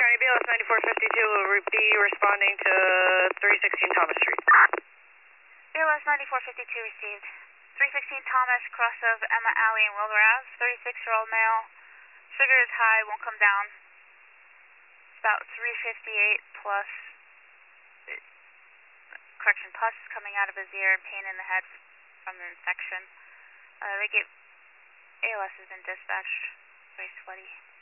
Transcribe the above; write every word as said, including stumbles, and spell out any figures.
B L S ninety-four fifty-two will re- be responding to three sixteen Thomas Street. B L S ninety-four fifty-two received. three sixteen Thomas, cross of Emma Alley and Wilbur Ave, thirty-six-year-old male. Sugar is high, won't come down. It's about three fifty-eight plus, correction, pus coming out of his ear and pain in the head from the infection. Uh, they get, A L S has been dispatched, very sweaty.